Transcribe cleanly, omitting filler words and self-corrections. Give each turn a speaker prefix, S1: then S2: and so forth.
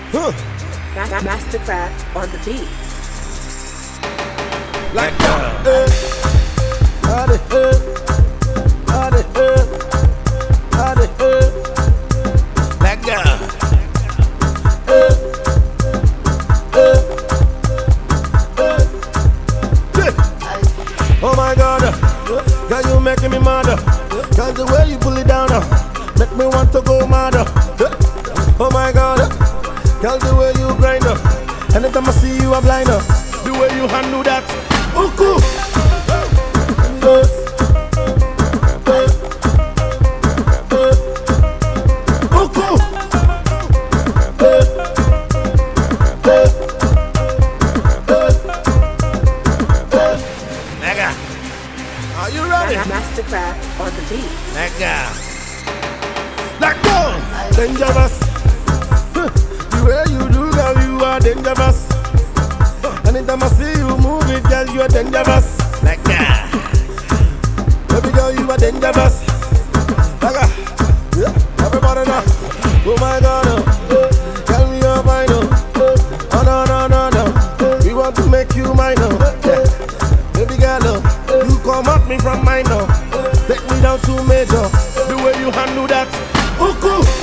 S1: Mastercraft on the beat.
S2: Like Let go. Oh my God, girl, you making me mad. Girl, the way you pull it down, make me want to go mad. Oh my God, girl, the way you grind. Anytime I see you, I'm blind. The way you handle that, oh cool. Are you ready?
S1: Mastercraft on the beat.
S2: Let go. Dangerous. The way you do, girl, you are dangerous. Anytime I see you move it, girl, you are dangerous. Let go. Baby girl, you are dangerous. Everybody know. Oh my God, tell me your mind. Oh no, no, no, no. We want to make you mine. Baby girl, you come at me from minor, take me down to major. The way you handle that, oh cool.